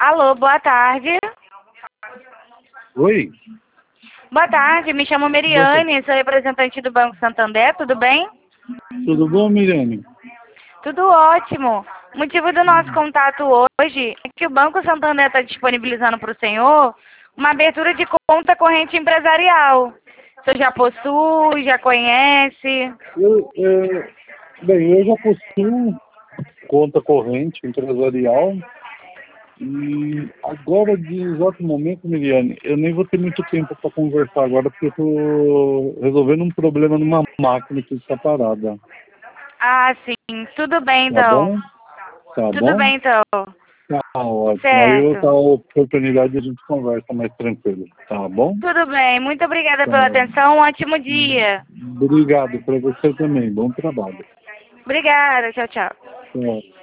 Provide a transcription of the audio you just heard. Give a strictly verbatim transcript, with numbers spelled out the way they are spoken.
Alô, boa tarde. Oi? Boa tarde, me chamo Meriane, sou representante do Banco Santander, tudo bem? Tudo bom, Miriane? Tudo ótimo. O motivo do nosso contato hoje é que o Banco Santander está disponibilizando para o senhor uma abertura de conta corrente empresarial. O senhor já possui, já conhece? Eu, é, bem, eu já possuo conta corrente empresarial e agora, de exato momento, Miriane, eu nem vou ter muito tempo para conversar agora porque eu estou resolvendo um problema numa máquina que está parada. Ah, sim. Tudo bem, Tá então. bom? Tá Tudo bom? bem, então. Tá ótimo. Aí Certo. outra oportunidade a gente conversa mais tranquilo. Tá bom? Tudo bem. Muito obrigada Tá. pela atenção. Um ótimo dia. Obrigado para você também. Bom trabalho. Obrigada. Tchau, tchau. Tchau.